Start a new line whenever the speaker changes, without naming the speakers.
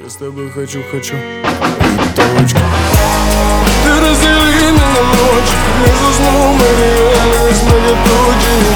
Я с тобой хочу и точка. Ты раздели меня на ночь, между сном и реальность многоточие.